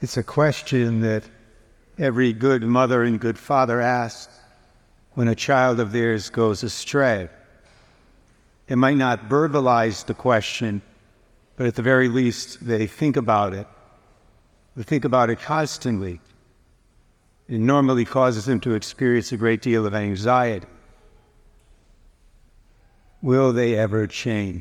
It's a question that every good mother and good father asks when a child of theirs goes astray. They might not verbalize the question, but at the very least, they think about it. They think about it constantly. It normally causes them to experience a great deal of anxiety. Will they ever change?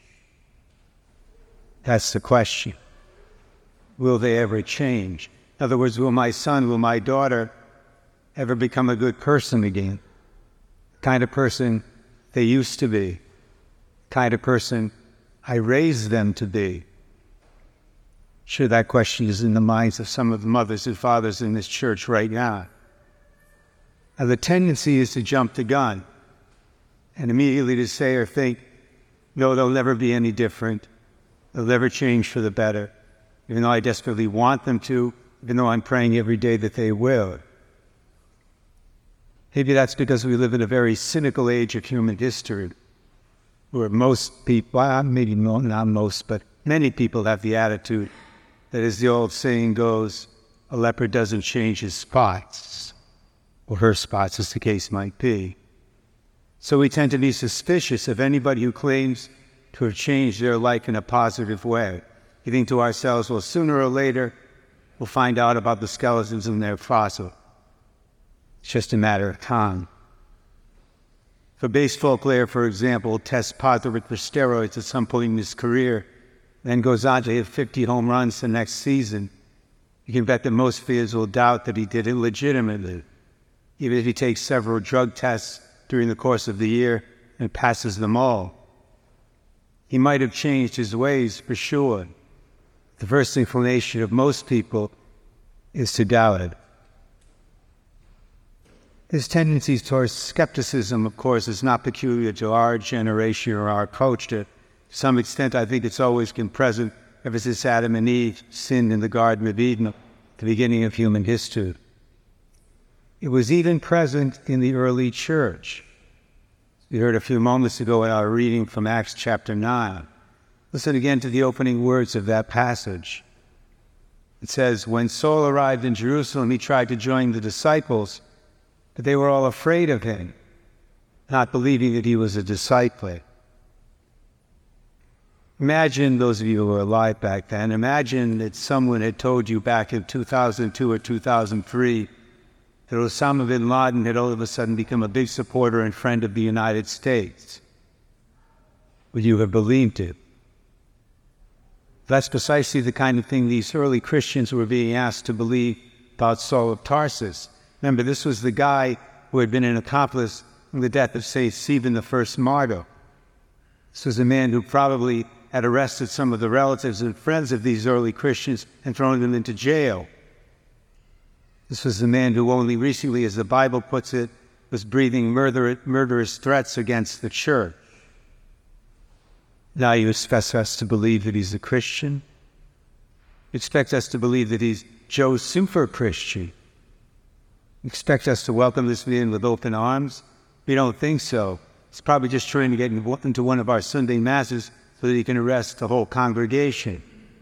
That's the question. Will they ever change? In other words, will my son, will my daughter ever become a good person again? The kind of person they used to be. The kind of person I raised them to be. Sure, that question is in the minds of some of the mothers and fathers in this church right now. Now, the tendency is to jump the gun and immediately to say or think, no, they'll never be any different. They'll never change for the better, even though I desperately want them to, even though I'm praying every day that they will. Maybe that's because we live in a very cynical age of human history, where most people, well, maybe not most, but many people have the attitude that, as the old saying goes, a leopard doesn't change his spots, or her spots, as the case might be. So we tend to be suspicious of anybody who claims to have changed their life in a positive way. We think to ourselves, well, sooner or later, we'll find out about the skeletons in their fossil. It's just a matter of time. If a baseball player, for example, tests positive for steroids at some point in his career, then goes on to hit 50 home runs the next season, you can bet that most fans will doubt that he did it legitimately, even if he takes several drug tests during the course of the year and passes them all. He might have changed his ways, for sure. The first inclination of most people is to doubt it. His tendencies towards skepticism, of course, is not peculiar to our generation or our culture. To some extent, I think it's always been present ever since Adam and Eve sinned in the Garden of Eden, at the beginning of human history. It was even present in the early church. We heard a few moments ago in our reading from Acts chapter 9. Listen again to the opening words of that passage. It says, when Saul arrived in Jerusalem, he tried to join the disciples, but they were all afraid of him, not believing that he was a disciple. Imagine, those of you who were alive back then, imagine that someone had told you back in 2002 or 2003 that Osama bin Laden had all of a sudden become a big supporter and friend of the United States. Would you have believed it? That's precisely the kind of thing these early Christians were being asked to believe about Saul of Tarsus. Remember, this was the guy who had been an accomplice in the death of, say, Stephen, the first martyr. This was a man who probably had arrested some of the relatives and friends of these early Christians and thrown them into jail. This was the man who only recently, as the Bible puts it, was breathing murderous threats against the church. Now you expect us to believe that he's a Christian? You expect us to believe that he's Joe Super Christian? You expect us to welcome this man with open arms? We don't think so. He's probably just trying to get into one of our Sunday masses so that he can arrest the whole congregation.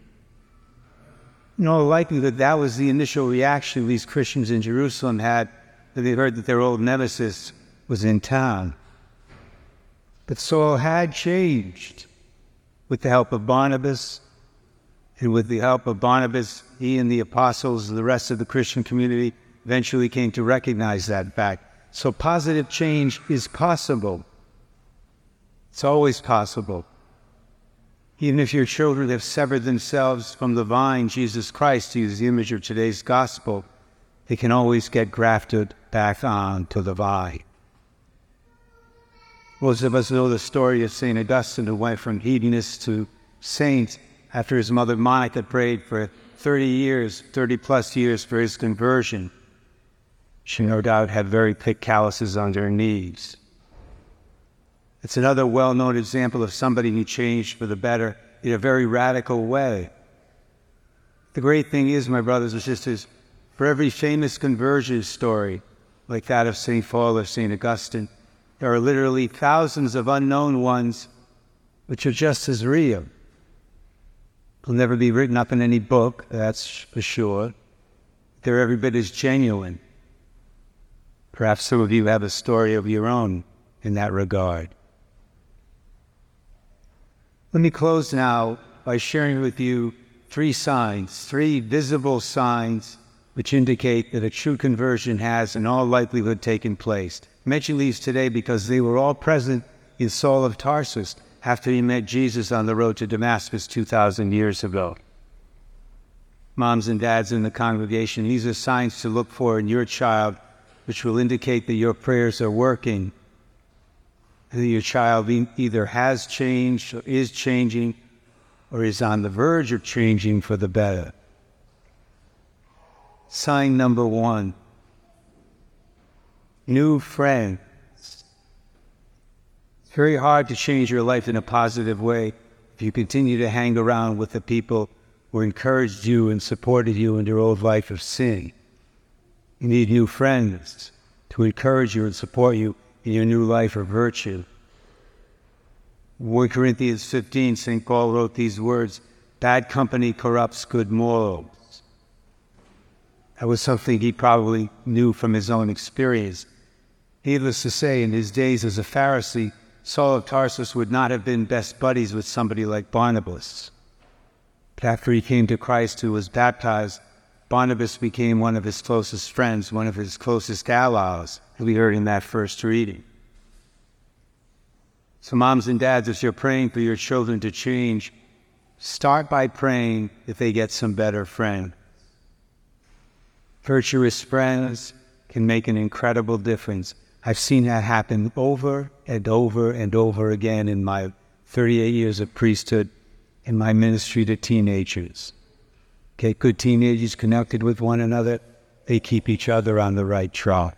You know, likely that was the initial reaction these Christians in Jerusalem had when they heard that their old nemesis was in town. But Saul had changed. With the help of Barnabas, and with the help of Barnabas, he and the apostles and the rest of the Christian community eventually came to recognize that fact. So positive change is possible. It's always possible. Even if your children have severed themselves from the vine, Jesus Christ, to use the image of today's gospel, they can always get grafted back on to the vine. Most of us know the story of St. Augustine, who went from hedonist to saint after his mother Monica prayed for 30 plus years for his conversion. She no doubt had very thick calluses on her knees. It's another well-known example of somebody who changed for the better in a very radical way. The great thing is, my brothers and sisters, for every famous conversion story, like that of St. Paul or St. Augustine, there are literally thousands of unknown ones which are just as real. It'll never be written up in any book, that's for sure. They're every bit as genuine. Perhaps some of you have a story of your own in that regard. Let me close now by sharing with you three visible signs which indicate that a true conversion has in all likelihood taken place. I mention these today because they were all present in Saul of Tarsus after he met Jesus on the road to Damascus 2,000 years ago. Moms and dads in the congregation, these are signs to look for in your child which will indicate that your prayers are working, and that your child either has changed or is changing or is on the verge of changing for the better. Sign number one, new friends. It's very hard to change your life in a positive way if you continue to hang around with the people who encouraged you and supported you in your old life of sin. You need new friends to encourage you and support you in your new life of virtue. In 1 Corinthians 15, St. Paul wrote these words, "Bad company corrupts good morals." That was something he probably knew from his own experience. Needless to say, in his days as a Pharisee, Saul of Tarsus would not have been best buddies with somebody like Barnabas. But after he came to Christ, who was baptized, Barnabas became one of his closest friends, one of his closest allies, as we heard in that first reading. So moms and dads, as you're praying for your children to change, start by praying that they get some better friends. Virtuous friends can make an incredible difference. I've seen that happen over and over and over again in my 38 years of priesthood, in my ministry to teenagers. Okay, good teenagers connected with one another, they keep each other on the right track.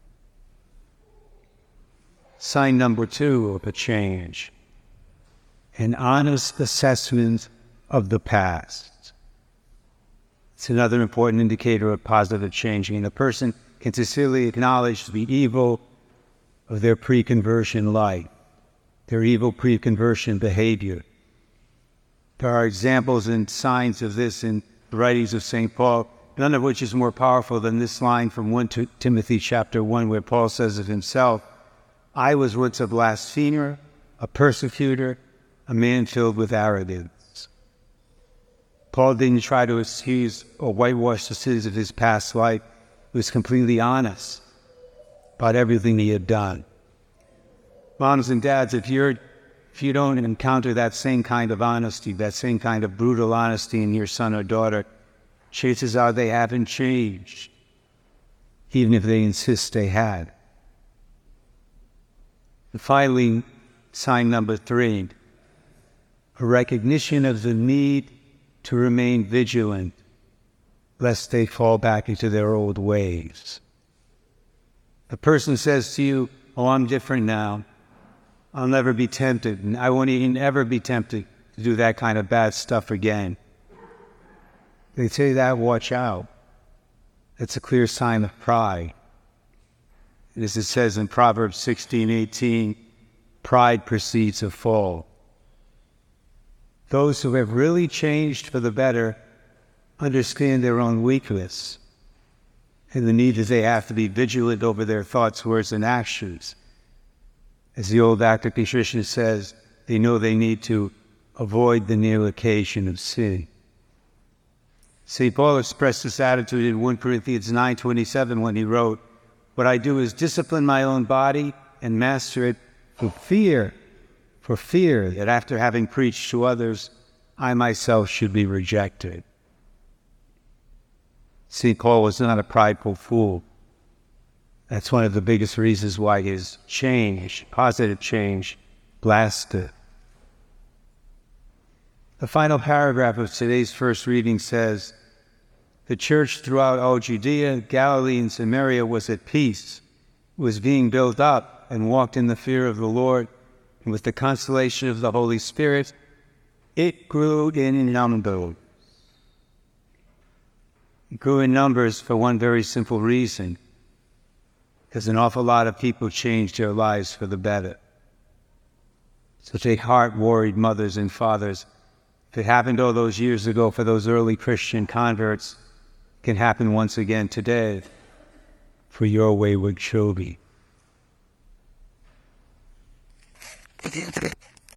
Sign number two of a change, an honest assessment of the past. It's another important indicator of positive change. A person can sincerely acknowledge the evil of their pre-conversion life, their evil pre-conversion behavior. There are examples and signs of this in the writings of St. Paul, none of which is more powerful than this line from 1 Timothy chapter 1, where Paul says of himself, "I was once a blasphemer, a persecutor, a man filled with arrogance." Paul didn't try to excuse or whitewash the sins of his past life. He was completely honest about everything he had done. Moms and dads, if you don't encounter that same kind of honesty, that same kind of brutal honesty in your son or daughter, chances are they haven't changed, even if they insist they had. And finally, sign number three, a recognition of the need to remain vigilant, lest they fall back into their old ways. The person says to you, "Oh, I'm different now. I'll never be tempted, and I won't even ever be tempted to do that kind of bad stuff again." They say that, watch out. That's a clear sign of pride. And as it says in Proverbs 16:18, pride precedes a fall. Those who have really changed for the better understand their own weakness and the need that they have to be vigilant over their thoughts, words, and actions. As the old active patrician says, they know they need to avoid the near occasion of sin. St. Paul expressed this attitude in 1 Corinthians 9:27 when he wrote, "What I do is discipline my own body and master it for fear that after having preached to others, I myself should be rejected." St. Paul was not a prideful fool. That's one of the biggest reasons why his change, positive change, lasted. The final paragraph of today's first reading says, "The church throughout all Judea, Galilee, and Samaria was at peace, was being built up, and walked in the fear of the Lord, and with the consolation of the Holy Spirit, it grew in numbers." It grew in numbers for one very simple reason, because an awful lot of people changed their lives for the better. So take heart, worried mothers and fathers. If it happened all those years ago for those early Christian converts, it can happen once again today for your wayward children.